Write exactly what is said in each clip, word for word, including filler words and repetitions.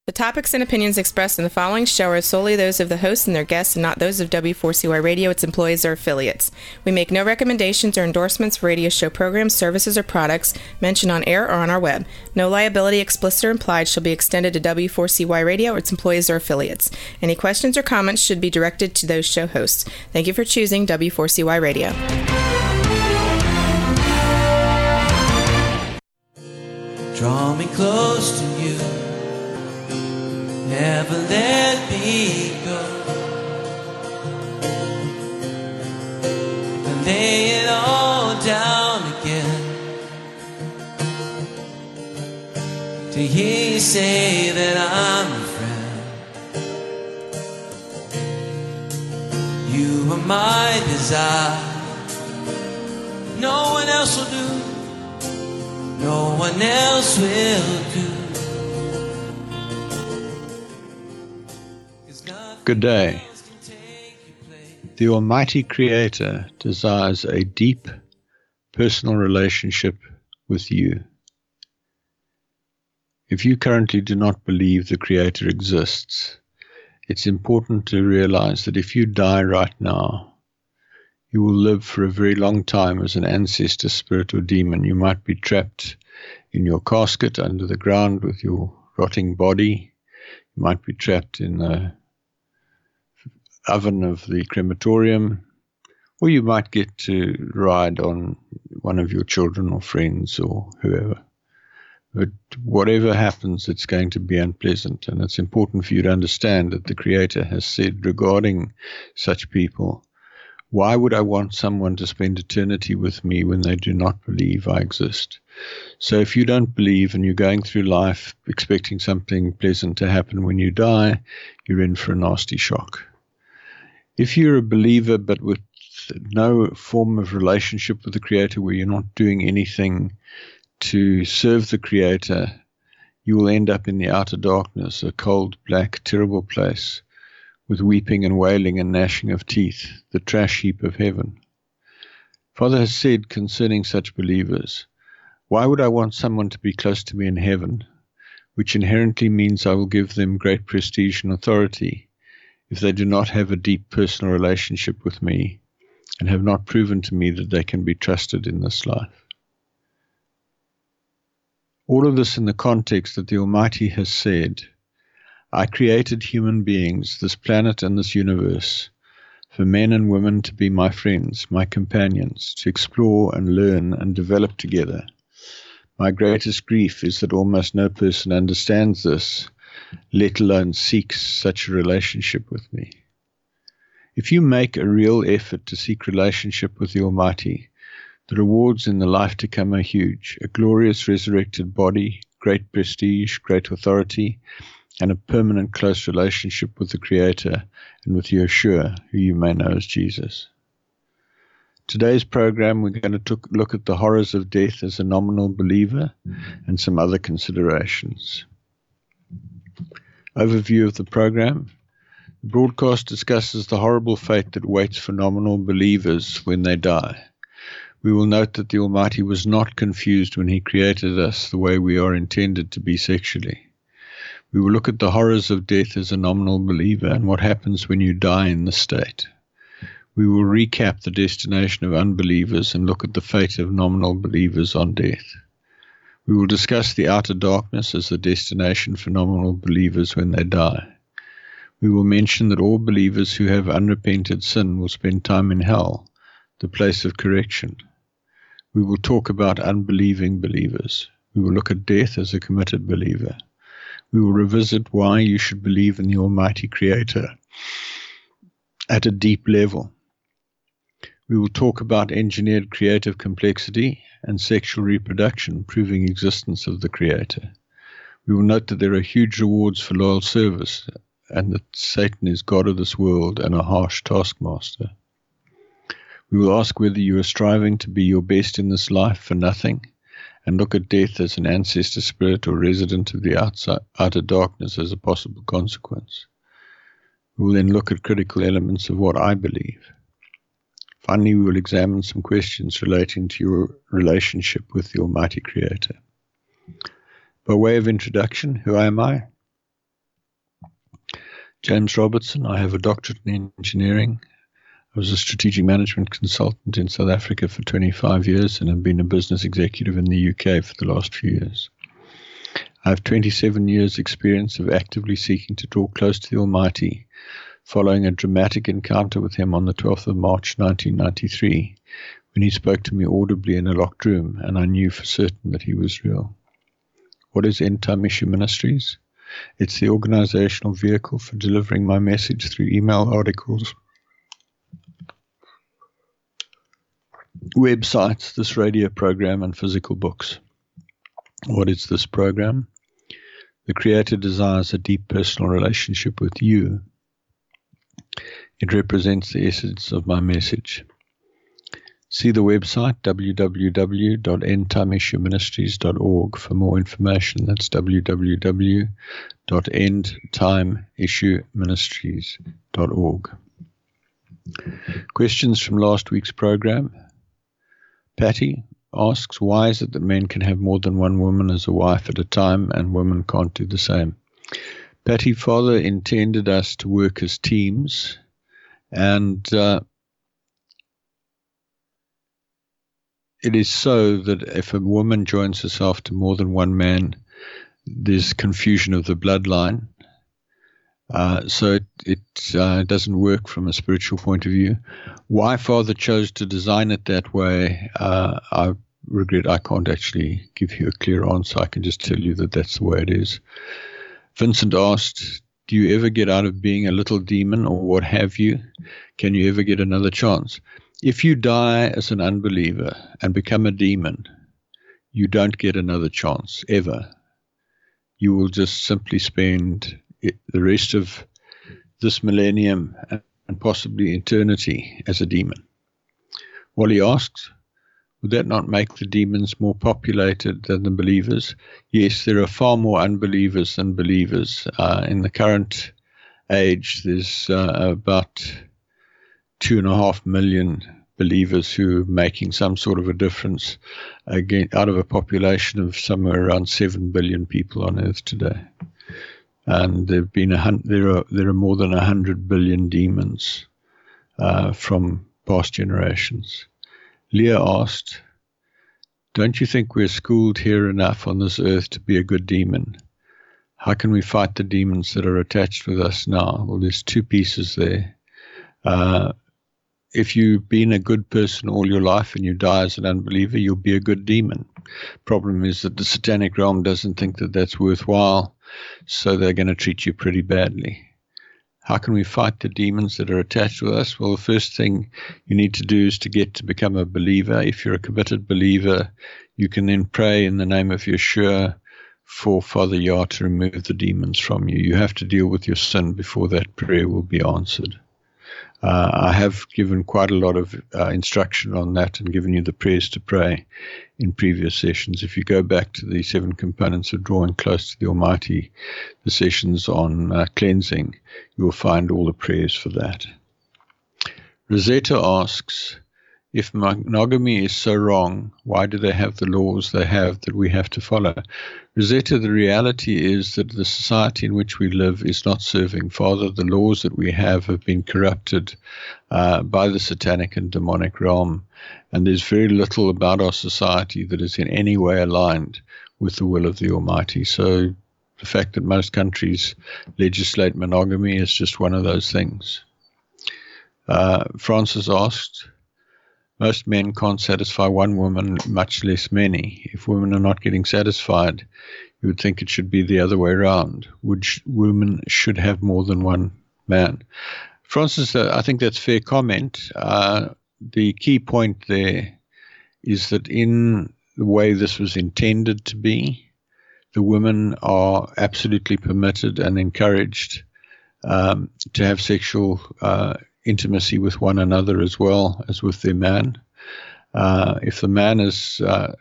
The topics and opinions expressed in the following show are solely those of the hosts and their guests and not those of W four C Y Radio, its employees, or affiliates. We make no recommendations or endorsements for radio show programs, services, or products mentioned on air or on our web. No liability, explicit or implied, shall be extended to W four C Y Radio, its employees, or affiliates. Any questions or comments should be directed to those show hosts. Thank you for choosing W four C Y Radio. Draw me close to you. Never let me go. And lay it all down again. To hear you say that I'm your friend. You are my desire. No one else will do. No one else will do. Good day. The Almighty Creator desires a deep personal relationship with you. If you currently do not believe the Creator exists, it's important to realize that if you die right now, you will live for a very long time as an ancestor, spirit, or demon. You might be trapped in your casket under the ground with your rotting body. You might be trapped in the oven of the crematorium, or you might get to ride on one of your children or friends or whoever. But whatever happens, it's going to be unpleasant, and it's important for you to understand that the Creator has said regarding such people, why would I want someone to spend eternity with me when they do not believe I exist? So if you don't believe and you're going through life expecting something pleasant to happen when you die, you're in for a nasty shock. If you're a believer but with no form of relationship with the Creator, where you're not doing anything to serve the Creator, you will end up in the outer darkness, a cold, black, terrible place, with weeping and wailing and gnashing of teeth, the trash heap of heaven. Father has said concerning such believers, why would I want someone to be close to me in heaven, which inherently means I will give them great prestige and authority, if they do not have a deep personal relationship with me and have not proven to me that they can be trusted in this life? All of this in the context that the Almighty has said, I created human beings, this planet and this universe, for men and women to be my friends, my companions, to explore and learn and develop together. My greatest grief is that almost no person understands this, let alone seeks such a relationship with me. If you make a real effort to seek relationship with the Almighty, the rewards in the life to come are huge, a glorious resurrected body, great prestige, great authority, and a permanent close relationship with the Creator and with Yeshua, who you may know as Jesus. Today's program, we're going to look at the horrors of death as a nominal believer and some other considerations. Overview of the program. The broadcast discusses the horrible fate that waits for nominal believers when they die. We will note that the Almighty was not confused when He created us the way we are intended to be sexually. We will look at the horrors of death as a nominal believer and what happens when you die in this state. We will recap the destination of unbelievers and look at the fate of nominal believers on death. We will discuss the outer darkness as the destination for nominal believers when they die. We will mention that all believers who have unrepented sin will spend time in hell, the place of correction. We will talk about unbelieving believers. We will look at death as a committed believer. We will revisit why you should believe in the Almighty Creator at a deep level. We will talk about engineered creative complexity and sexual reproduction, proving existence of the Creator. We will note that there are huge rewards for loyal service, and that Satan is God of this world and a harsh taskmaster. We will ask whether you are striving to be your best in this life for nothing, and look at death as an ancestor spirit or resident of the outside, outer darkness as a possible consequence. We will then look at critical elements of what I believe. Finally, we will examine some questions relating to your relationship with the Almighty Creator. By way of introduction, who am I? James Robertson. I have a doctorate in engineering. I was a strategic management consultant in South Africa for twenty-five years and have been a business executive in the U K for the last few years. I have twenty-seven years' experience of actively seeking to draw close to the Almighty, following a dramatic encounter with him on the twelfth of March nineteen ninety-three, when he spoke to me audibly in a locked room, and I knew for certain that he was real. What is End Time Issue Ministries? It's the organizational vehicle for delivering my message through email, articles, websites, this radio program, and physical books. What is this program? The Creator desires a deep personal relationship with you. It represents the essence of my message. See the website w w w dot end time issue ministries dot org for more information. That's w w w dot end time issue ministries dot org. Questions from last week's program. Patty asks, why is it that men can have more than one woman as a wife at a time and women can't do the same? Patty, Father intended us to work as teams, and uh, it is so that if a woman joins herself to more than one man, there's confusion of the bloodline. Uh, so it, it uh, doesn't work from a spiritual point of view. Why Father chose to design it that way, uh, I regret I can't actually give you a clear answer. I can just tell you that that's the way it is. Vincent asked, do you ever get out of being a little demon or what have you? Can you ever get another chance? If you die as an unbeliever and become a demon, you don't get another chance, ever. You will just simply spend it, the rest of this millennium and possibly eternity as a demon. Wally asks, would that not make the demons more populated than the believers? Yes, there are far more unbelievers than believers. Uh, in the current age, there's uh, about two and a half million believers who are making some sort of a difference, again, out of a population of somewhere around seven billion people on earth today. And there've been a hun- there are there are more than a hundred billion demons uh, from past generations. Leah asked, don't you think we're schooled here enough on this earth to be a good demon? How can we fight the demons that are attached with us now? Well, there's two pieces there. Uh, if you've been a good person all your life and you die as an unbeliever, you'll be a good demon. Problem is that the satanic realm doesn't think that that's worthwhile, so they're going to treat you pretty badly. How can we fight the demons that are attached with us? Well, the first thing you need to do is to get to become a believer. If you're a committed believer, you can then pray in the name of Yeshua for Father Yah to remove the demons from you. You have to deal with your sin before that prayer will be answered. Uh, I have given quite a lot of uh, instruction on that and given you the prayers to pray in previous sessions. If you go back to the seven components of drawing close to the Almighty, the sessions on uh, cleansing, you will find all the prayers for that. Rosetta asks, if monogamy is so wrong, why do they have the laws they have that we have to follow? Rosetta, the reality is that the society in which we live is not serving Father. The laws that we have have been corrupted uh, by the satanic and demonic realm, and there's very little about our society that is in any way aligned with the will of the Almighty. So the fact that most countries legislate monogamy is just one of those things. Uh, Francis asked, most men can't satisfy one woman, much less many. If women are not getting satisfied, you would think it should be the other way around. Would sh- women should have more than one man? Francis, uh, I think that's a fair comment. Uh, the key point there is that in the way this was intended to be, the women are absolutely permitted and encouraged um, to have sexual uh intimacy with one another as well as with their man. Uh, if the man is uh,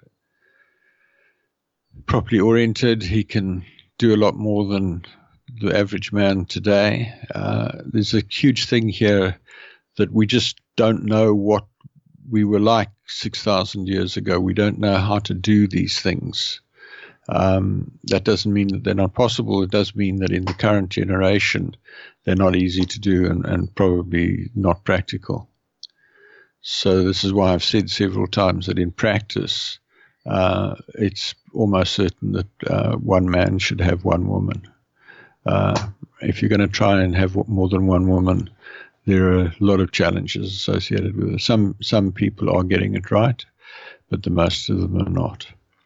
properly oriented, he can do a lot more than the average man today. Uh, there's a huge thing here that we just don't know what we were like six thousand years ago. We don't know how to do these things. Um, that doesn't mean that they're not possible. It does mean that in the current generation, they're not easy to do and, and probably not practical. So this is why I've said several times that in practice, uh, it's almost certain that uh, one man should have one woman. Uh, if you're going to try and have more than one woman, there are a lot of challenges associated with it. Some, some people are getting it right, but the most of them are not.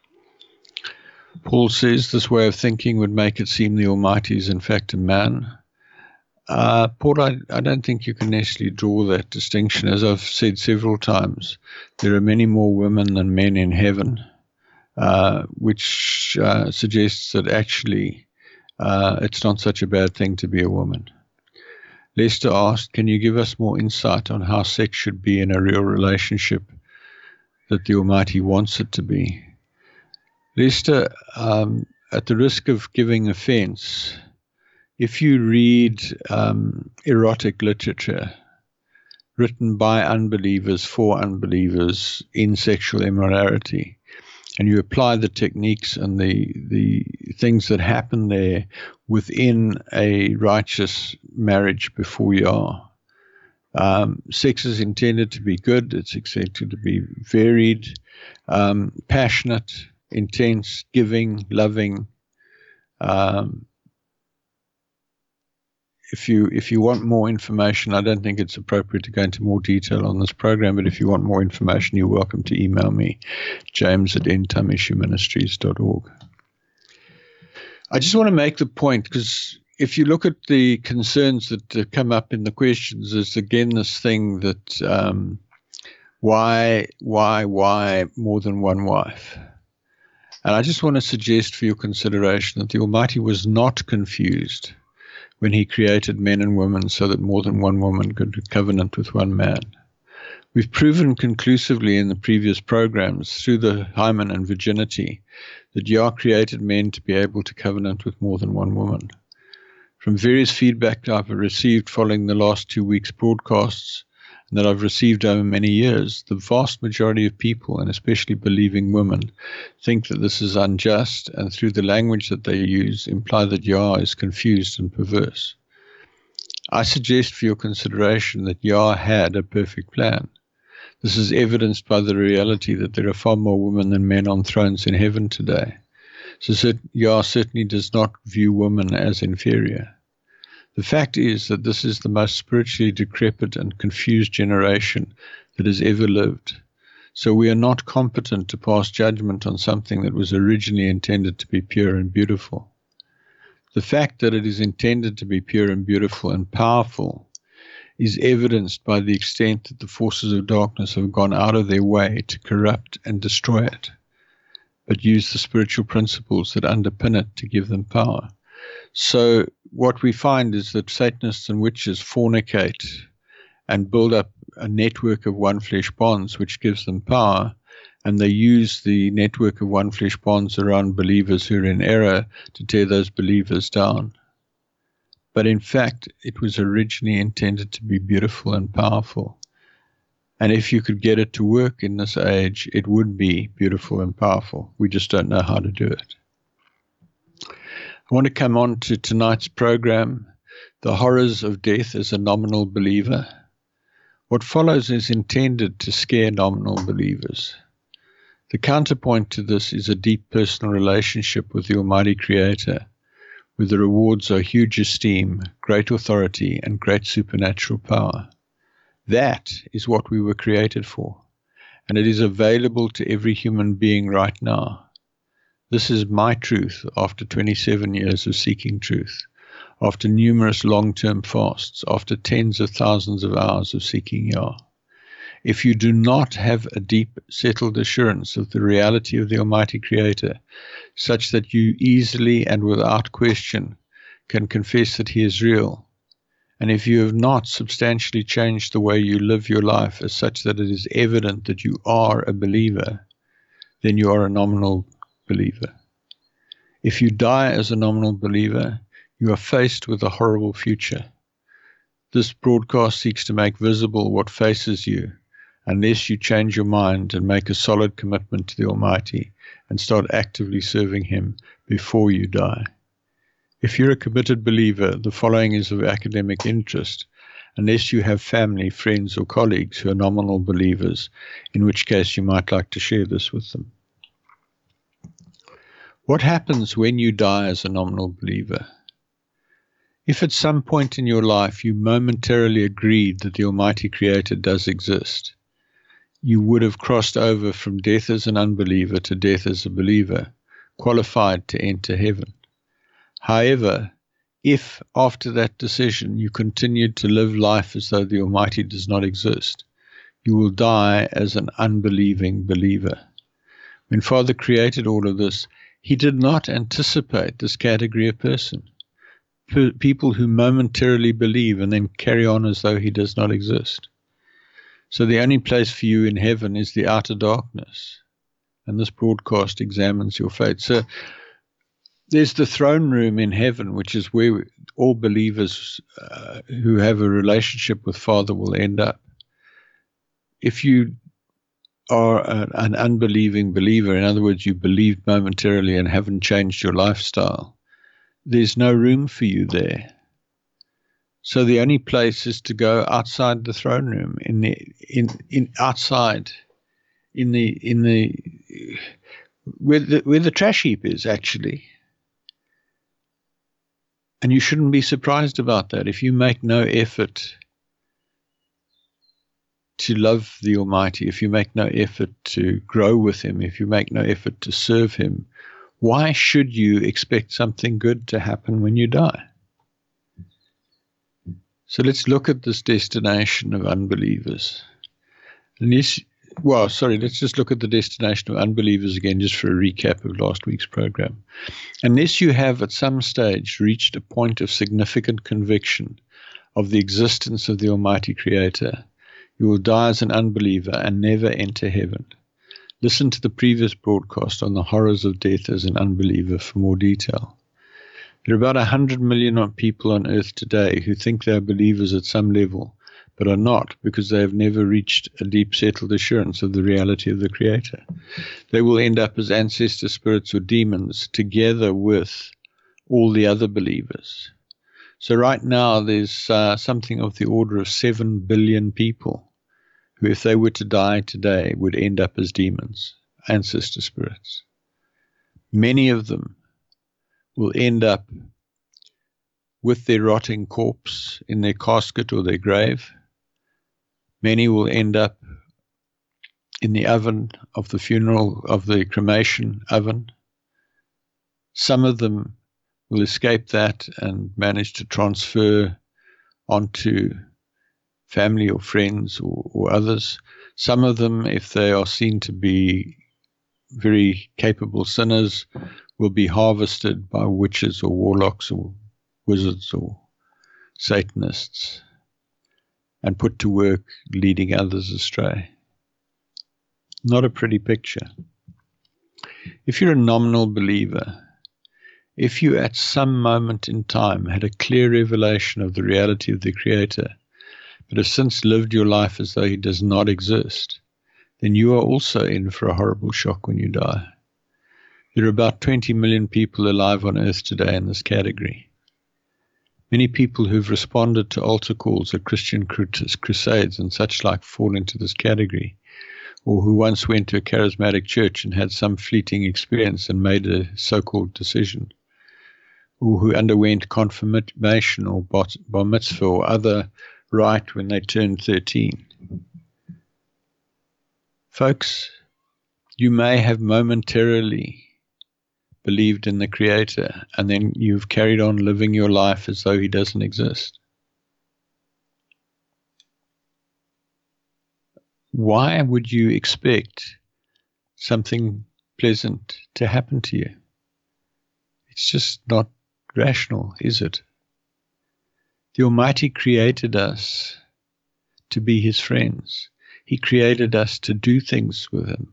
Paul says this way of thinking would make it seem the Almighty is in fact a man. Uh, Paul, I, I don't think you can necessarily draw that distinction. As I've said several times, there are many more women than men in heaven, uh, which uh, suggests that actually uh, it's not such a bad thing to be a woman. Lester asked, can you give us more insight on how sex should be in a real relationship that the Almighty wants it to be? Lester, um, at the risk of giving offense, if you read um, erotic literature written by unbelievers for unbelievers in sexual immorality, and you apply the techniques and the the things that happen there within a righteous marriage before Yah, um, sex is intended to be good. It's expected to be varied, um, passionate, intense, giving, loving. Um, if you if you want more information, I don't think it's appropriate to go into more detail on this program, but if you want more information, you're welcome to email me, james at end time issue ministries dot org. I just want to make the point, because if you look at the concerns that uh, come up in the questions, there's again this thing that um, why, why, why more than one wife? And I just want to suggest for your consideration that the Almighty was not confused when he created men and women so that more than one woman could covenant with one man. We've proven conclusively in the previous programs through the hymen and virginity that Yah created men to be able to covenant with more than one woman. From various feedback I've received following the last two weeks' broadcasts, and that I've received over many years, the vast majority of people, and especially believing women, think that this is unjust, and through the language that they use, imply that Yah is confused and perverse. I suggest for your consideration that Yah had a perfect plan. This is evidenced by the reality that there are far more women than men on thrones in heaven today. So that Yah certainly does not view women as inferior. The fact is that this is the most spiritually decrepit and confused generation that has ever lived. So we are not competent to pass judgment on something that was originally intended to be pure and beautiful. The fact that it is intended to be pure and beautiful and powerful is evidenced by the extent that the forces of darkness have gone out of their way to corrupt and destroy it, but use the spiritual principles that underpin it to give them power. So what we find is that Satanists and witches fornicate and build up a network of one-flesh bonds which gives them power, and they use the network of one-flesh bonds around believers who are in error to tear those believers down. But in fact, it was originally intended to be beautiful and powerful. And if you could get it to work in this age, it would be beautiful and powerful. We just don't know how to do it. I want to come on to tonight's program, The Horrors of Death as a Nominal Believer. What follows is intended to scare nominal believers. The counterpoint to this is a deep personal relationship with the Almighty Creator, where the rewards are huge esteem, great authority, and great supernatural power. That is what we were created for, and it is available to every human being right now. This is my truth after twenty-seven years of seeking truth, after numerous long-term fasts, after tens of thousands of hours of seeking Yah. If you do not have a deep, settled assurance of the reality of the Almighty Creator, such that you easily and without question can confess that He is real, and if you have not substantially changed the way you live your life as such that it is evident that you are a believer, then you are a nominal believer. If you die as a nominal believer, you are faced with a horrible future. This broadcast seeks to make visible what faces you unless you change your mind and make a solid commitment to the Almighty and start actively serving Him before you die. If you're a committed believer, the following is of academic interest, unless you have family, friends, or colleagues who are nominal believers, in which case you might like to share this with them. What happens when you die as a nominal believer? If at some point in your life you momentarily agreed that the Almighty Creator does exist, you would have crossed over from death as an unbeliever to death as a believer, qualified to enter heaven. However, if after that decision you continued to live life as though the Almighty does not exist, you will die as an unbelieving believer. When Father created all of this, He did not anticipate this category of person. P- people who momentarily believe and then carry on as though He does not exist. So the only place for you in heaven is the outer darkness. And this broadcast examines your fate. So there's the throne room in heaven, which is where all believers uh, who have a relationship with Father will end up. If you are a, an unbelieving believer, in other words, you believed momentarily and haven't changed your lifestyle, there's no room for you there. So the only place is to go outside the throne room, in the in in outside, in the in the where the where the trash heap is actually. And you shouldn't be surprised about that. If you make no effort to love the Almighty, if you make no effort to grow with Him, if you make no effort to serve Him, why should you expect something good to happen when you die? So let's look at this destination of unbelievers. Unless, well, sorry, let's just look at the destination of unbelievers again, just for a recap of last week's program. Unless you have at some stage reached a point of significant conviction of the existence of the Almighty Creator, you will die as an unbeliever and never enter heaven. Listen to the previous broadcast on the horrors of death as an unbeliever for more detail. There are about one hundred million people on earth today who think they are believers at some level, but are not, because they have never reached a deep settled assurance of the reality of the Creator. They will end up as ancestor spirits or demons together with all the other believers. So right now there's uh, something of the order of seven billion people who, if they were to die today, would end up as demons, ancestor spirits. Many of them will end up with their rotting corpse in their casket or their grave. Many will end up in the oven of the funeral, of the cremation oven. Some of them will escape that and manage to transfer onto family or friends or, or others. Some of them, if they are seen to be very capable sinners, will be harvested by witches or warlocks or wizards or Satanists and put to work leading others astray. Not a pretty picture. If you're a nominal believer, if you at some moment in time had a clear revelation of the reality of the Creator, but have since lived your life as though He does not exist, then you are also in for a horrible shock when you die. There are about twenty million people alive on earth today in this category. Many people who've responded to altar calls at Christian crusades and such like fall into this category, or who once went to a charismatic church and had some fleeting experience and made a so-called decision, or who underwent confirmation or bar mitzvah or other rite when they turned thirteen. Folks, you may have momentarily believed in the Creator, and then you've carried on living your life as though He doesn't exist. Why would you expect something pleasant to happen to you? It's just not rational, is it? The Almighty created us to be His friends. He created us to do things with Him.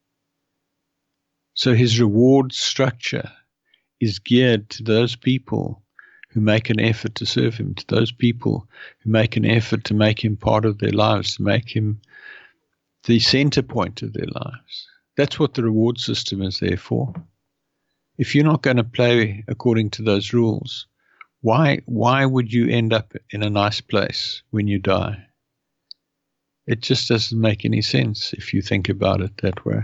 So His reward structure is geared to those people who make an effort to serve Him, to those people who make an effort to make Him part of their lives, to make Him the center point of their lives. That's what the reward system is there for. If you're not going to play according to those rules, why why would you end up in a nice place when you die? It just doesn't make any sense if you think about it that way.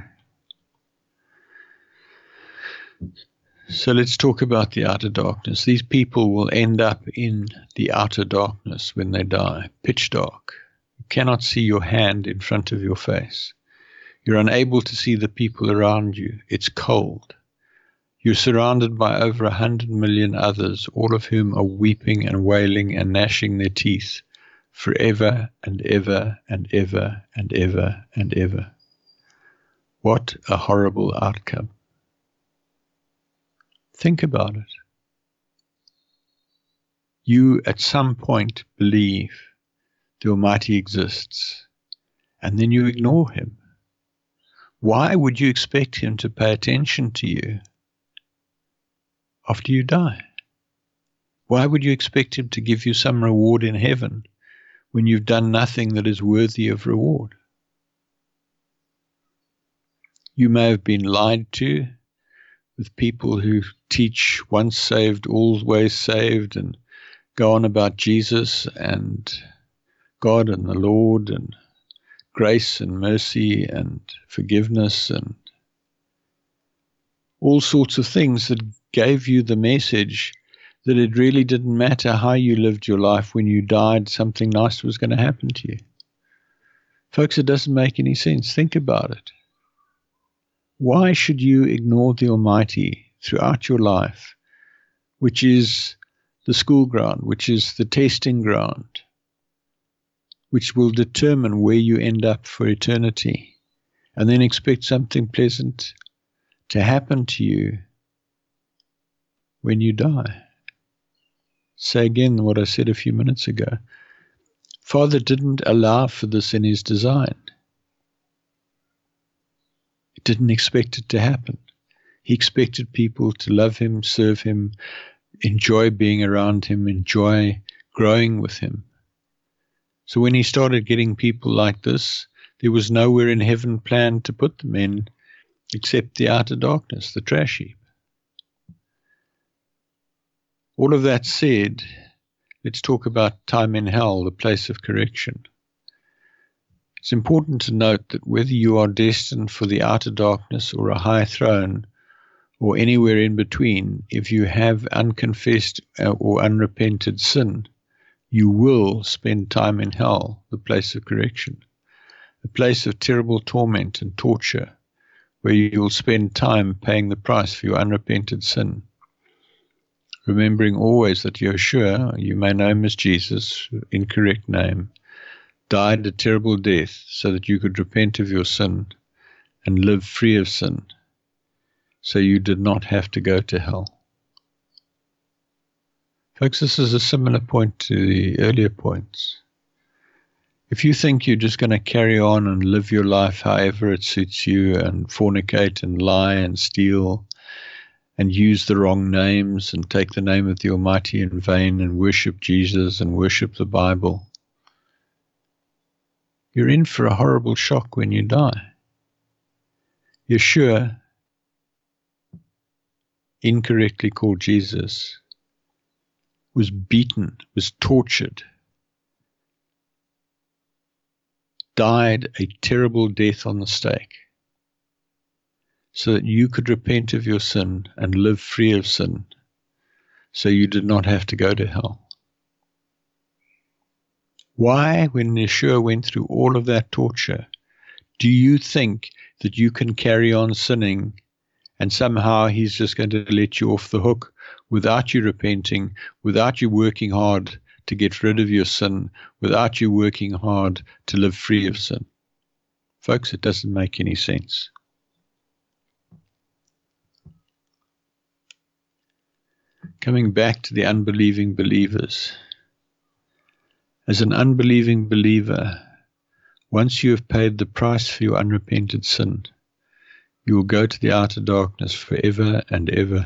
So let's talk about the outer darkness. These people will end up in the outer darkness when they die, pitch dark. You cannot see your hand in front of your face. You're unable to see the people around you. It's cold. You're surrounded by over a hundred million others, all of whom are weeping and wailing and gnashing their teeth forever and ever and ever and ever and ever. What a horrible outcome. Think about it. You at some point believe the Almighty exists, and then you ignore him. Why would you expect him to pay attention to you after you die? Why would you expect him to give you some reward in heaven when you've done nothing that is worthy of reward? You may have been lied to with people who teach once saved, always saved, and go on about Jesus and God and the Lord and grace and mercy and forgiveness and all sorts of things that gave you the message that it really didn't matter how you lived your life. When you died, something nice was going to happen to you. Folks, it doesn't make any sense. Think about it. Why should you ignore the Almighty throughout your life, which is the school ground, which is the testing ground, which will determine where you end up for eternity, and then expect something pleasant to happen to you when you die? Say again what I said a few minutes ago. Father didn't allow for this in his design. He didn't expect it to happen. He expected people to love him, serve him, enjoy being around him, enjoy growing with him. So when he started getting people like this, there was nowhere in heaven planned to put them in except the outer darkness, the trash heap. All of that said, let's talk about time in hell, the place of correction. It's important to note that whether you are destined for the outer darkness or a high throne or anywhere in between, if you have unconfessed or unrepented sin, you will spend time in hell, the place of correction, a place of terrible torment and torture, where you will spend time paying the price for your unrepented sin. Remembering always that Yeshua, you may know him as Jesus, incorrect name, died a terrible death so that you could repent of your sin and live free of sin, so you did not have to go to hell. Folks, this is a similar point to the earlier points. If you think you're just going to carry on and live your life however it suits you and fornicate and lie and steal and use the wrong names and take the name of the Almighty in vain and worship Jesus and worship the Bible, you're in for a horrible shock when you die. Yeshua, incorrectly called Jesus, was beaten, was tortured, died a terrible death on the stake, so that you could repent of your sin and live free of sin, so you did not have to go to hell. Why, when Yeshua went through all of that torture, do you think that you can carry on sinning and somehow he's just going to let you off the hook without you repenting, without you working hard to get rid of your sin, without you working hard to live free of sin? Folks, it doesn't make any sense. Coming back to the unbelieving believers. As an unbelieving believer, once you have paid the price for your unrepented sin, you will go to the outer darkness forever and ever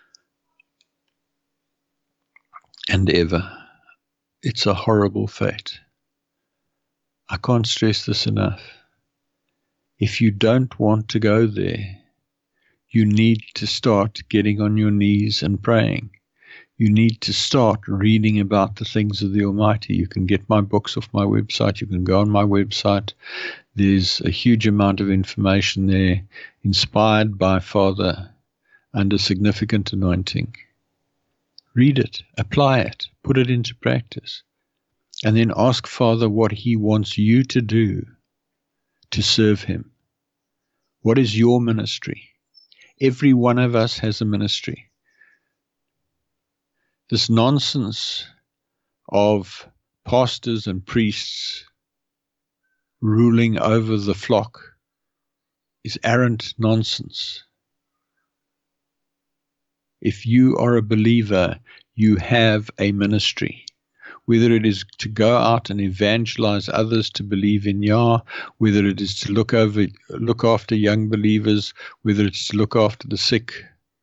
and ever. It's a horrible fate. I can't stress this enough. If you don't want to go there, you need to start getting on your knees and praying. You need to start reading about the things of the Almighty. You can get my books off my website. You can go on my website. There's a huge amount of information there, inspired by Father under significant anointing. Read it, apply it, put it into practice, and then ask Father what He wants you to do to serve Him. What is your ministry? Every one of us has a ministry. This nonsense of pastors and priests ruling over the flock is arrant nonsense. If you are a believer, you have a ministry. Whether it is to go out and evangelize others to believe in Yah, whether it is to look over, look after young believers, whether it's to look after the sick,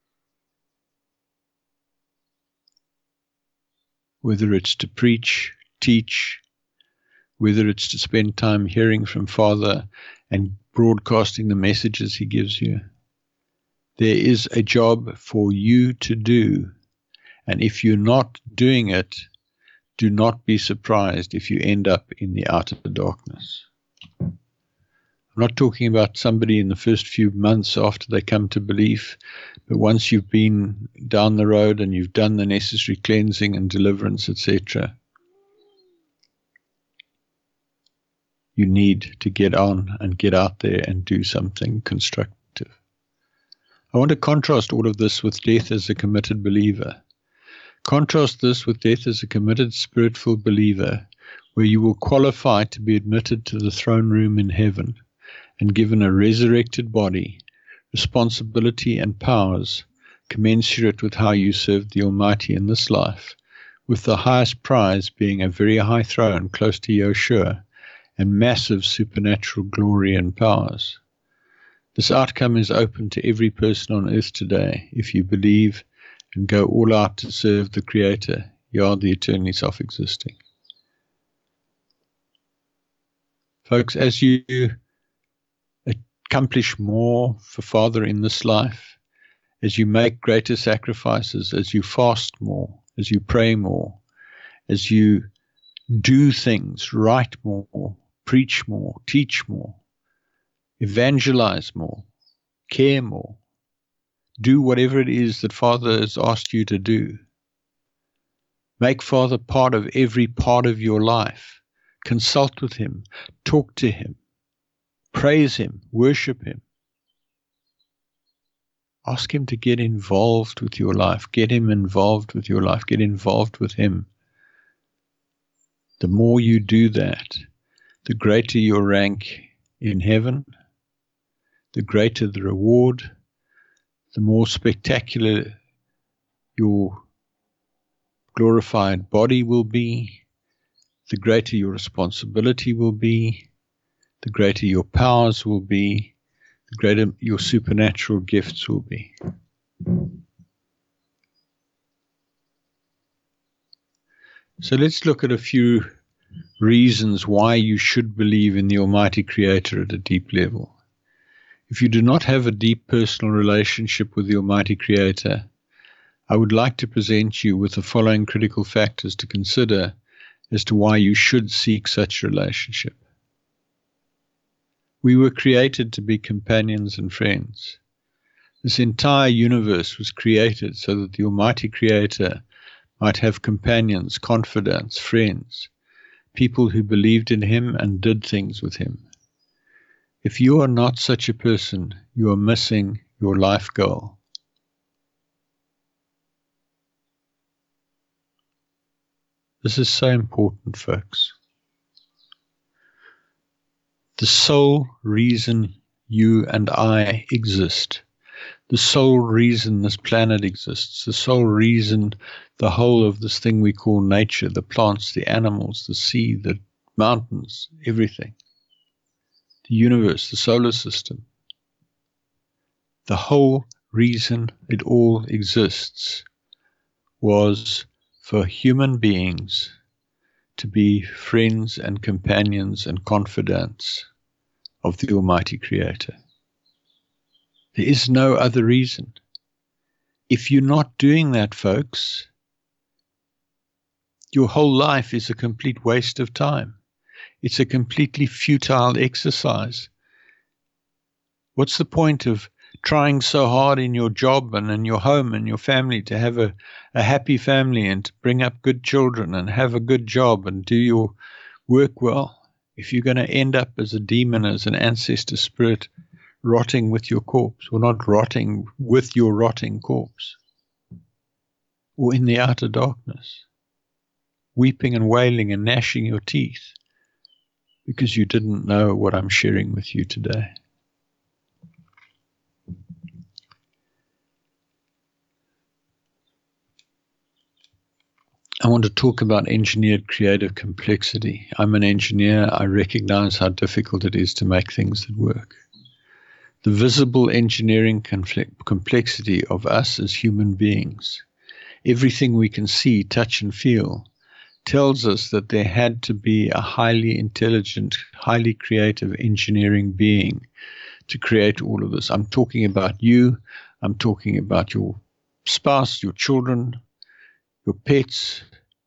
whether it's to preach, teach, whether it's to spend time hearing from Father and broadcasting the messages He gives you. There is a job for you to do, and if you're not doing it, do not be surprised if you end up in the outer darkness. I'm not talking about somebody in the first few months after they come to belief, but once you've been down the road and you've done the necessary cleansing and deliverance, et cetera, you need to get on and get out there and do something constructive. I want to contrast all of this with death as a committed believer. Contrast this with death as a committed spiritual believer, where you will qualify to be admitted to the throne room in heaven and given a resurrected body, responsibility and powers commensurate with how you served the Almighty in this life, with the highest prize being a very high throne close to Yeshua and massive supernatural glory and powers. This outcome is open to every person on earth today if you believe and go all out to serve the Creator, Yah, the eternally self-existing. Folks, as you accomplish more for Father in this life, as you make greater sacrifices, as you fast more, as you pray more, as you do things, write more, preach more, teach more, evangelize more, care more, do whatever it is that Father has asked you to do. Make Father part of every part of your life. Consult with Him, talk to Him, praise Him, worship Him. Ask Him to get involved with your life. Get Him involved with your life. Get involved with Him. The more you do that, the greater your rank in heaven, the greater the reward, the more spectacular your glorified body will be, the greater your responsibility will be, the greater your powers will be, the greater your supernatural gifts will be. So let's look at a few reasons why you should believe in the Almighty Creator at a deep level. If you do not have a deep personal relationship with the Almighty Creator, I would like to present you with the following critical factors to consider as to why you should seek such a relationship. We were created to be companions and friends. This entire universe was created so that the Almighty Creator might have companions, confidants, friends, people who believed in Him and did things with Him. If you are not such a person, you are missing your life goal. This is so important, folks. The sole reason you and I exist, the sole reason this planet exists, the sole reason the whole of this thing we call nature, the plants, the animals, the sea, the mountains, everything, the universe, the solar system, the whole reason it all exists was for human beings to be friends and companions and confidants of the Almighty Creator. There is no other reason. If you're not doing that, folks, your whole life is a complete waste of time. It's a completely futile exercise. What's the point of trying so hard in your job and in your home and your family to have a, a happy family and to bring up good children and have a good job and do your work well, if you're going to end up as a demon, as an ancestor spirit, rotting with your corpse, or not rotting with your rotting corpse, or in the outer darkness, weeping and wailing and gnashing your teeth because you didn't know what I'm sharing with you today. I want to talk about engineered creative complexity. I'm an engineer. I recognize how difficult it is to make things that work. The visible engineering conflict, complexity of us as human beings, everything we can see, touch, and feel, tells us that there had to be a highly intelligent, highly creative engineering being to create all of this. I'm talking about you. I'm talking about your spouse, your children, your pets,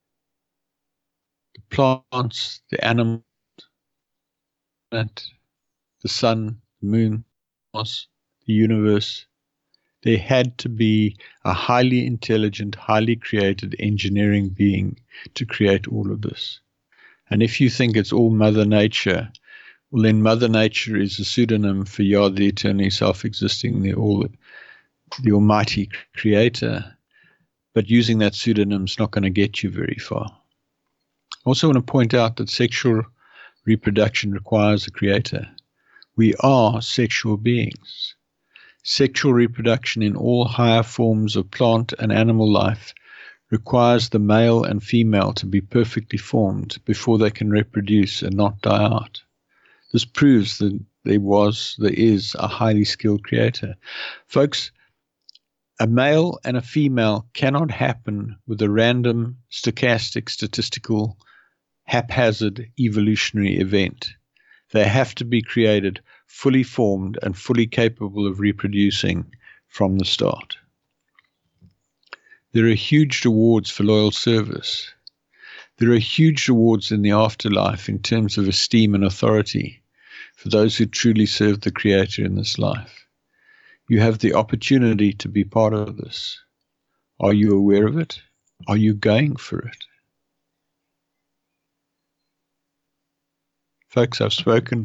the plants, the animals, the sun, the moon, the universe. There had to be a highly intelligent, highly created engineering being to create all of this. And if you think it's all Mother Nature, well, then Mother Nature is a pseudonym for Yah, the eternally self-existing, the all, the Almighty Creator. But using that pseudonym is not going to get you very far. I also want to point out that sexual reproduction requires a creator. We are sexual beings. Sexual reproduction in all higher forms of plant and animal life requires the male and female to be perfectly formed before they can reproduce and not die out. This proves that there was, there is a highly skilled creator. Folks, a male and a female cannot happen with a random, stochastic, statistical, haphazard evolutionary event. They have to be created fully formed and fully capable of reproducing from the start. There are huge rewards for loyal service. There are huge rewards in the afterlife in terms of esteem and authority for those who truly serve the Creator in this life. You have the opportunity to be part of this. Are you aware of it? Are you going for it? Folks, I've spoken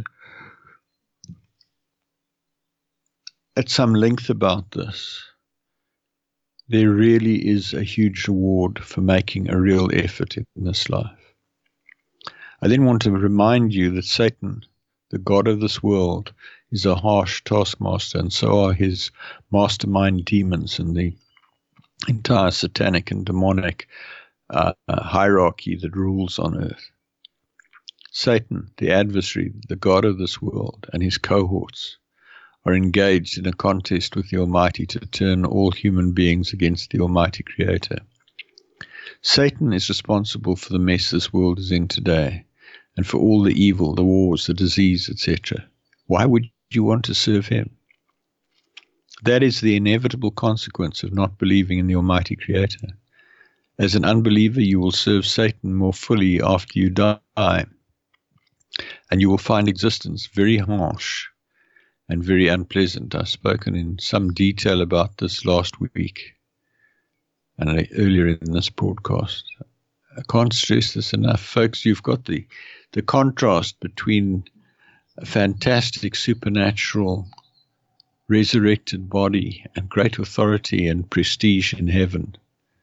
at some length about this. There really is a huge reward for making a real effort in this life. I then want to remind you that Satan, the god of this world, is a harsh taskmaster, and so are his mastermind demons and the entire satanic and demonic uh, uh, hierarchy that rules on earth. Satan, the adversary, the god of this world, and his cohorts are engaged in a contest with the Almighty to turn all human beings against the Almighty Creator. Satan is responsible for the mess this world is in today, and for all the evil, the wars, the disease, et cetera. Why would you want to serve him? That is the inevitable consequence of not believing in the Almighty Creator. As an unbeliever, you will serve Satan more fully after you die, and you will find existence very harsh and very unpleasant. I've spoken in some detail about this last week and earlier in this broadcast. I can't stress this enough. Folks, you've got the, the contrast between a fantastic supernatural resurrected body and great authority and prestige in heaven,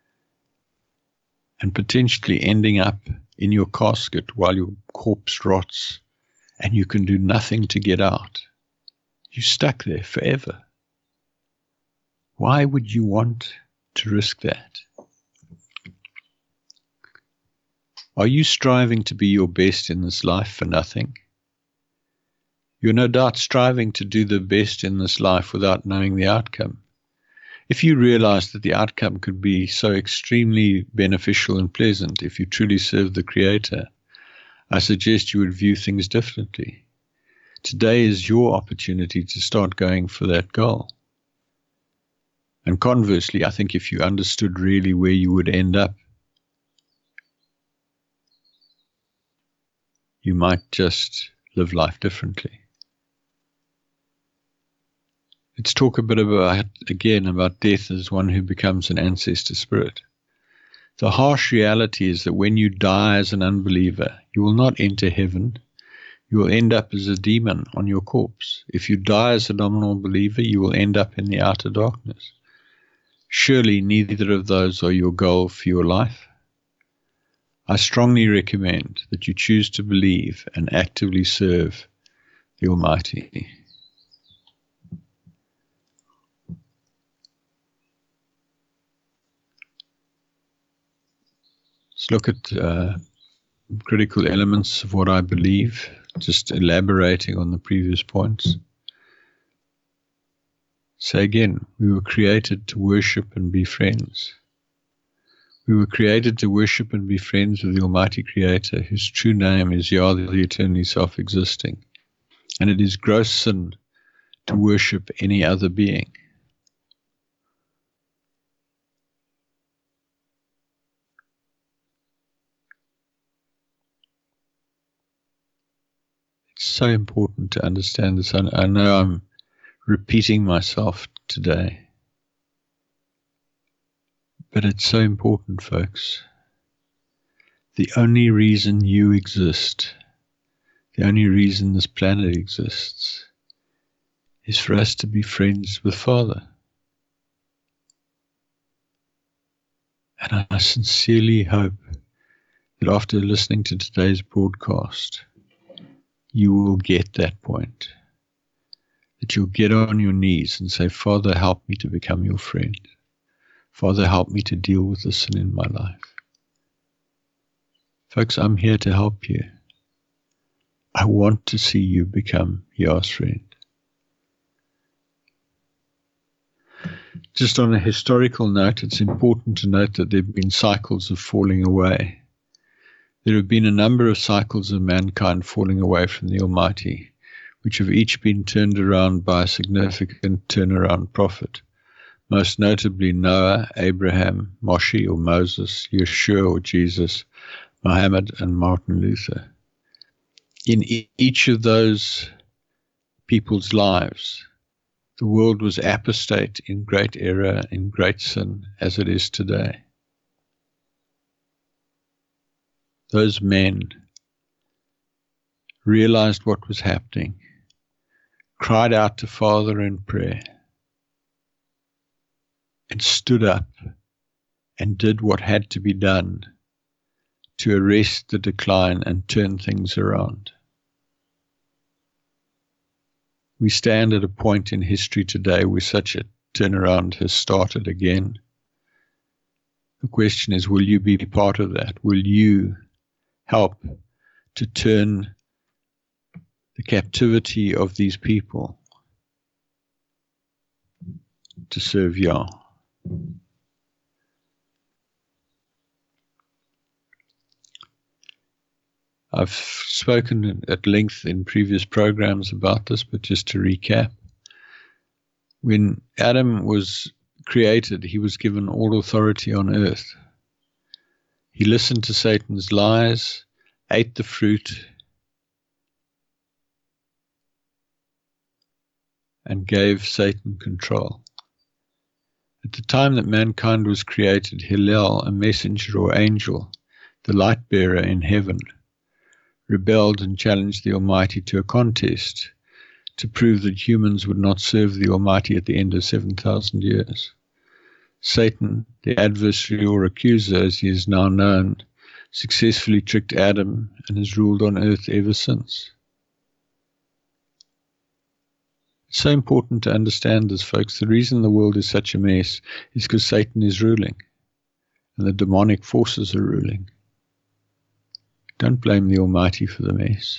and potentially ending up in your casket while your corpse rots and you can do nothing to get out. You're stuck there forever. Why would you want to risk that? Are you striving to be your best in this life for nothing? You're no doubt striving to do the best in this life without knowing the outcome. If you realize that the outcome could be so extremely beneficial and pleasant if you truly serve the Creator, I suggest you would view things differently. Today is your opportunity to start going for that goal. And conversely, I think if you understood really where you would end up, you might just live life differently. Let's talk a bit about, again, about death as one who becomes an ancestor spirit. The harsh reality is that when you die as an unbeliever, you will not enter heaven. You will end up as a demon on your corpse. If you die as a nominal believer, you will end up in the outer darkness. Surely neither of those are your goal for your life. I strongly recommend that you choose to believe and actively serve the Almighty. Let's look at uh, critical elements of what I believe, just elaborating on the previous points. Say again, we were created to worship and be friends. We were created to worship and be friends with the Almighty Creator, whose true name is Yah, the eternally self-existing. And it is gross sin to worship any other being. It's so important to understand this. I, I know I'm repeating myself today, but it's so important, folks. The only reason you exist, the only reason this planet exists, is for us to be friends with Father. And I sincerely hope that after listening to today's broadcast, you will get that point. That you'll get on your knees and say, Father, help me to become your friend. Father, help me to deal with the sin in my life. Folks, I'm here to help you. I want to see you become Yah's friend. Just on a historical note, it's important to note that there have been cycles of falling away. There have been a number of cycles of mankind falling away from the Almighty, which have each been turned around by a significant turnaround prophet, most notably Noah, Abraham, Moshe or Moses, Yeshua or Jesus, Muhammad and Martin Luther. In e- each of those people's lives, the world was apostate in great error, in great sin, as it is today. Those men realized what was happening, cried out to Father in prayer, and stood up and did what had to be done to arrest the decline and turn things around. We stand at a point in history today where such a turnaround has started again. The question is, will you be part of that? Will you help to turn the captivity of these people to serve Yah? I've spoken at length in previous programs about this, but just to recap, when Adam was created, he was given all authority on earth. He listened to Satan's lies, ate the fruit, and gave Satan control. At the time that mankind was created, Hillel, a messenger or angel, the light bearer in heaven, rebelled and challenged the Almighty to a contest to prove that humans would not serve the Almighty at the end of seven thousand years. Satan, the adversary or accuser as he is now known, successfully tricked Adam and has ruled on earth ever since. It's so important to understand this, folks. The reason the world is such a mess is because Satan is ruling and the demonic forces are ruling. Don't blame the Almighty for the mess.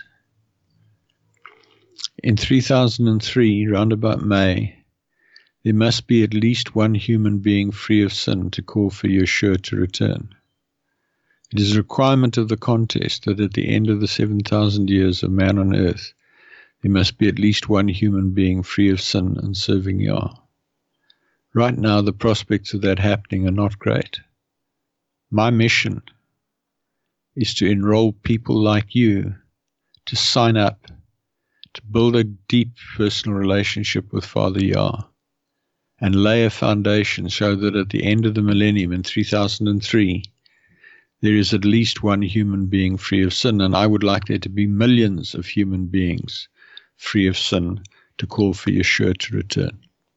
In three thousand three, round about May, there must be at least one human being free of sin to call for Yeshua to return. It is a requirement of the contest that at the end of the seven thousand years of man on earth, There must be at least one human being free of sin and serving Yah. Right now, the prospects of that happening are not great. My mission is to enroll people like you to sign up, to build a deep personal relationship with Father Yah, and lay a foundation so that at the end of the millennium in three thousand three, there is at least one human being free of sin, and I would like there to be millions of human beings free of sin to call for Yeshua to return.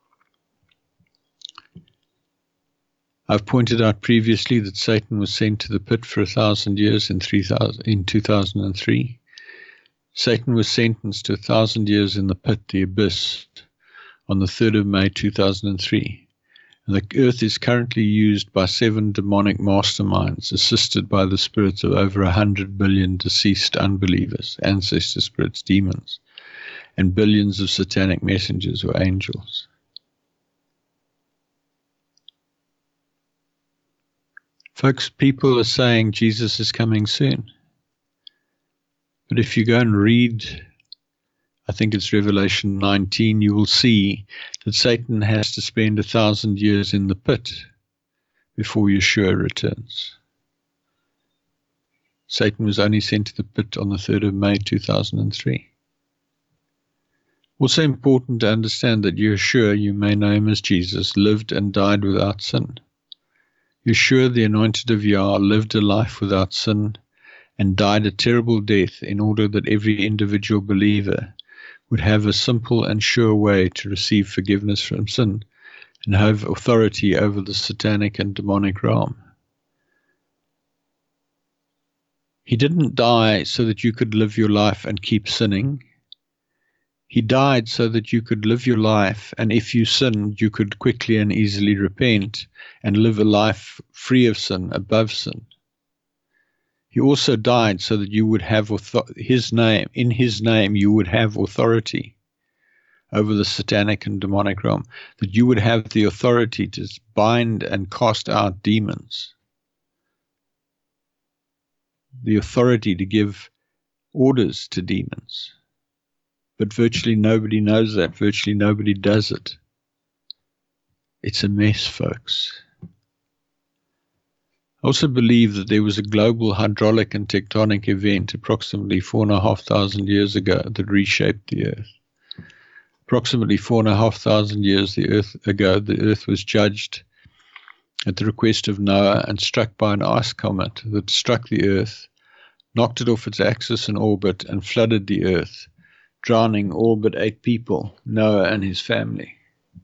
I've pointed out previously that Satan was sent to the pit for a thousand years in, three thousand, in two thousand three. Satan was sentenced to a thousand years in the pit, the abyss, on the third of May two thousand three. And the earth is currently used by seven demonic masterminds, assisted by the spirits of over a hundred billion deceased unbelievers, ancestor spirits, demons, and billions of satanic messengers or angels. Folks, people are saying Jesus is coming soon. But if you go and read, I think it's Revelation nineteen, you will see that Satan has to spend a thousand years in the pit before Yeshua returns. Satan was only sent to the pit on the third of May two thousand three. Also important to understand that Yeshua, you may know him as Jesus, lived and died without sin. Yeshua, the anointed of Yah, lived a life without sin and died a terrible death in order that every individual believer would have a simple and sure way to receive forgiveness from sin and have authority over the satanic and demonic realm. He didn't die so that you could live your life and keep sinning. He died so that you could live your life, and if you sinned, you could quickly and easily repent and live a life free of sin, above sin. He also died so that you would have his name, in his name you would have authority over the satanic and demonic realm, that you would have the authority to bind and cast out demons, the authority to give orders to demons. But virtually nobody knows that. Virtually nobody does it. It's a mess, folks. I also believe that there was a global hydraulic and tectonic event approximately four and a half thousand years ago that reshaped the earth. Approximately four and a half thousand years the earth ago, the earth was judged at the request of Noah and struck by an ice comet that struck the earth, knocked it off its axis and orbit, and flooded the earth, drowning all but eight people, Noah and his family.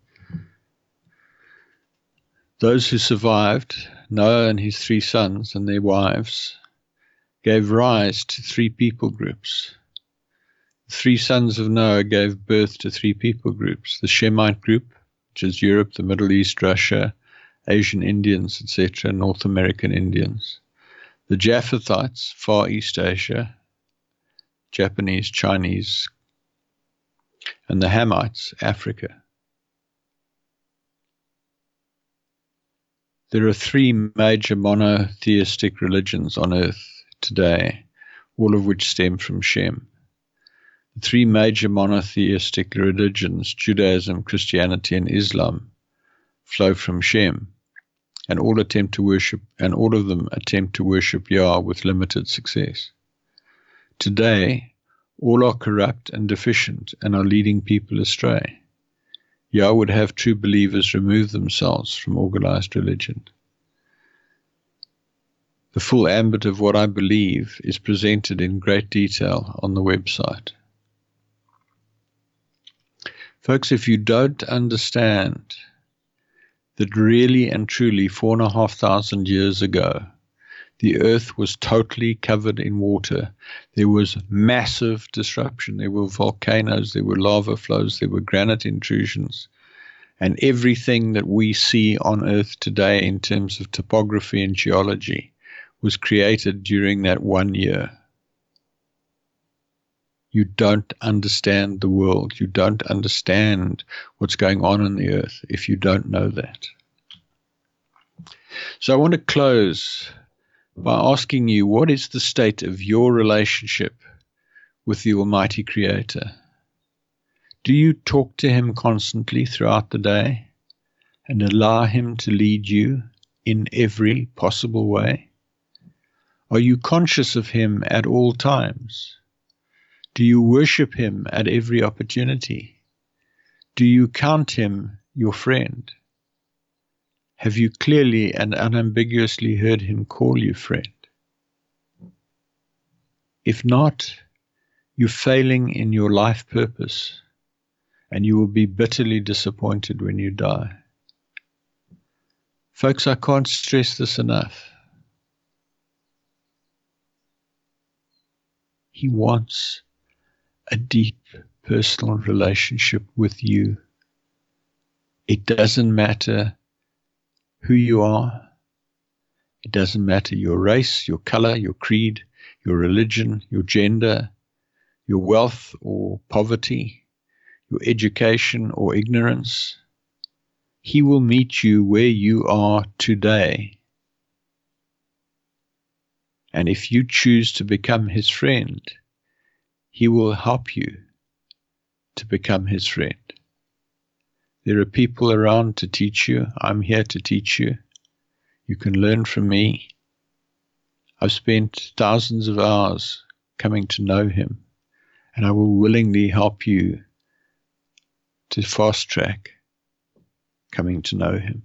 Those who survived, Noah and his three sons and their wives, gave rise to three people groups. The three sons of Noah gave birth to three people groups: the Shemite group, which is Europe, the Middle East, Russia, Asian Indians, et cetera, North American Indians; the Japhethites, Far East Asia, Japanese, Chinese; and the Hamites, Africa. There are three major monotheistic religions on earth today, all of which stem from Shem. The three major monotheistic religions, Judaism, Christianity, and Islam, flow from Shem, and all attempt to worship, and all of them attempt to worship Yah with limited success. Today, all are corrupt and deficient and are leading people astray. Yah would have true believers remove themselves from organized religion. The full ambit of what I believe is presented in great detail on the website. Folks, if you don't understand that really and truly four and a half thousand years ago, the earth was totally covered in water. There was massive disruption. There were volcanoes, there were lava flows, there were granite intrusions. And everything that we see on earth today in terms of topography and geology was created during that one year. You don't understand the world. You don't understand what's going on on the earth if you don't know that. So I want to close by asking you, what is the state of your relationship with the Almighty Creator? Do you talk to him constantly throughout the day and allow him to lead you in every possible way? Are you conscious of him at all times? Do you worship him at every opportunity? Do you count him your friend? Have you clearly and unambiguously heard him call you friend? If not, you're failing in your life purpose, and you will be bitterly disappointed when you die. Folks, I can't stress this enough. He wants a deep personal relationship with you. It doesn't matter who you are. It doesn't matter your race, your color, your creed, your religion, your gender, your wealth or poverty, your education or ignorance. He will meet you where you are today. And if you choose to become his friend, he will help you to become his friend. There are people around to teach you. I'm here to teach you. You can learn from me. I've spent thousands of hours coming to know him, and I will willingly help you to fast track coming to know him.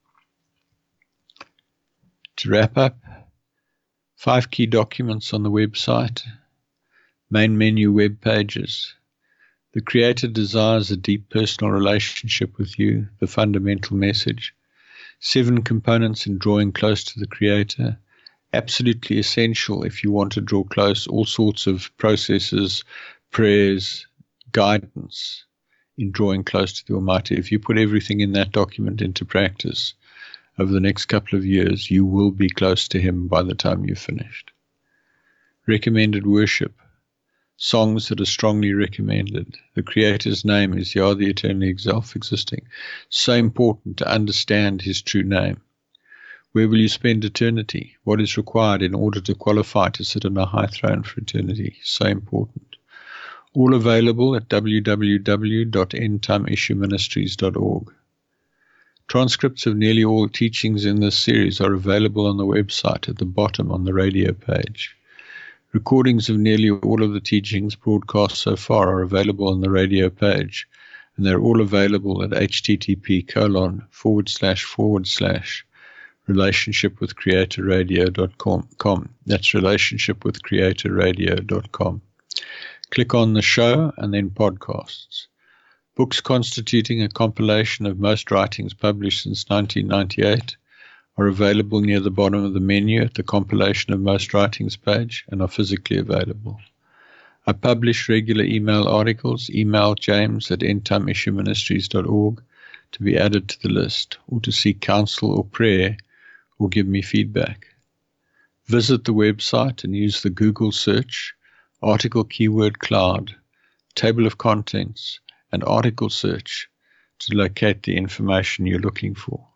To wrap up, five key documents on the website, main menu web pages. The Creator desires a deep personal relationship with you, the fundamental message. Seven components in drawing close to the Creator. Absolutely essential if you want to draw close, all sorts of processes, prayers, guidance in drawing close to the Almighty. If you put everything in that document into practice over the next couple of years, you will be close to him by the time you've finished. Recommended worship. Songs that are strongly recommended. The Creator's name is Yah, the eternally self-existing. So important to understand his true name. Where will you spend eternity? What is required in order to qualify to sit on a high throne for eternity? So important. All available at w w w dot end time issue ministries dot org. Transcripts of nearly all teachings in this series are available on the website at the bottom on the radio page. Recordings of nearly all of the teachings broadcast so far are available on the radio page, and they're all available at http colon forward slash forward slash relationship with creator radio dot com. That's relationship with creator radio dot com. Click on the show and then podcasts. Books constituting a compilation of most writings published since nineteen ninety-eight are available near the bottom of the menu at the compilation of most writings page and are physically available. I publish regular email articles. Email James at end time issue ministries dot org to be added to the list, or to seek counsel or prayer, or give me feedback. Visit the website and use the Google search, article keyword cloud, table of contents, and article search to locate the information you're looking for.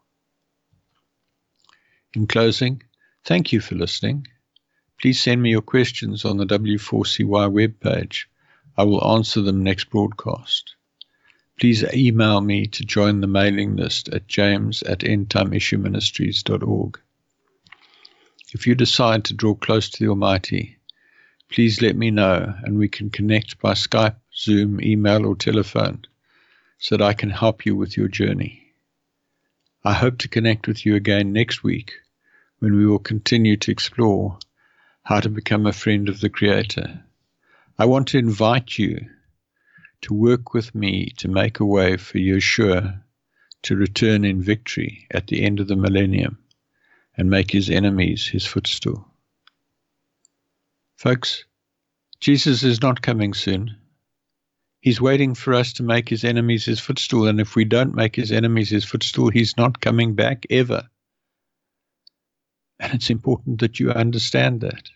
In closing, thank you for listening. Please send me your questions on the W four C Y webpage. I will answer them next broadcast. Please email me to join the mailing list at james at end time issue ministries dot org. If you decide to draw close to the Almighty, please let me know and we can connect by Skype, Zoom, email, or telephone so that I can help you with your journey. I hope to connect with you again next week when we will continue to explore how to become a friend of the Creator. I want to invite you to work with me to make a way for Yeshua to return in victory at the end of the millennium and make his enemies his footstool. Folks, Jesus is not coming soon. He's waiting for us to make his enemies his footstool, and if we don't make his enemies his footstool, he's not coming back ever. And it's important that you understand that.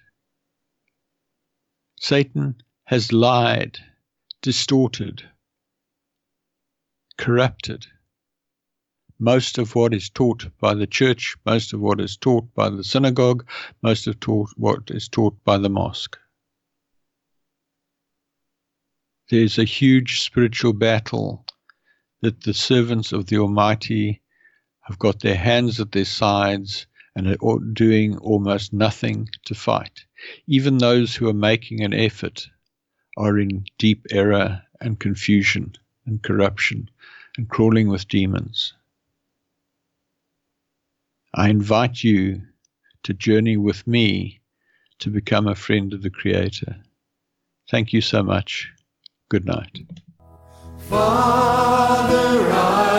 Satan has lied, distorted, corrupted most of what is taught by the church, most of what is taught by the synagogue, most of taught, what is taught by the mosque. there's a huge spiritual battle that the servants of the Almighty have got their hands at their sides and are doing almost nothing to fight. Even those who are making an effort are in deep error and confusion and corruption and crawling with demons. I invite you to journey with me to become a friend of the Creator. Thank you so much. Good night. Father, I